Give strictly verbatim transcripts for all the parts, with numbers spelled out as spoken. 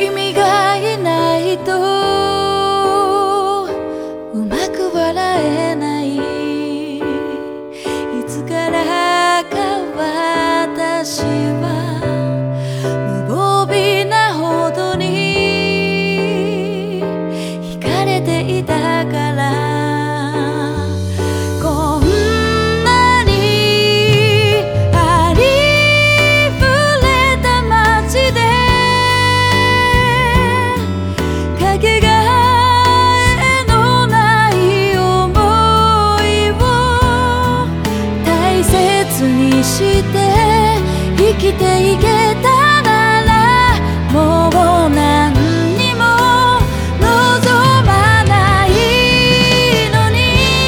君がいないとうまく笑えない。いつからか私は無防備なほどに惹かれていたから。こんなにありふれた街でかけがえのない想いを大切にして生きていけたなら、もう何にも望まないのに。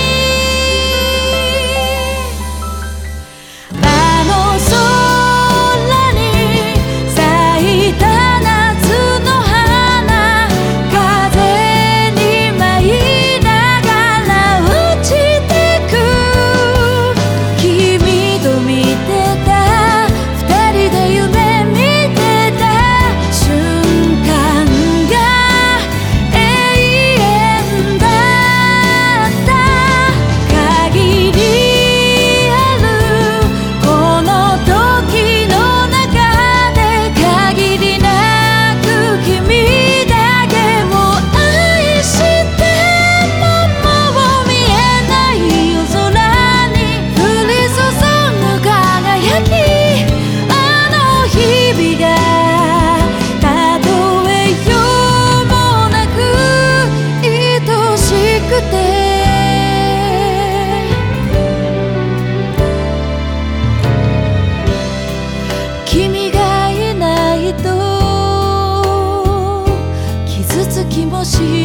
あの空に咲いた夏の花、風に舞いながら落ちてく。君と見てた二人で夢見てた瞬間が永遠だった。限りあるこの時の中で限りなく君だけを愛してももう見えない夜空に降り注ぐ輝き、あの日々がたとえようもなく愛しくて。君がいないと傷つきもし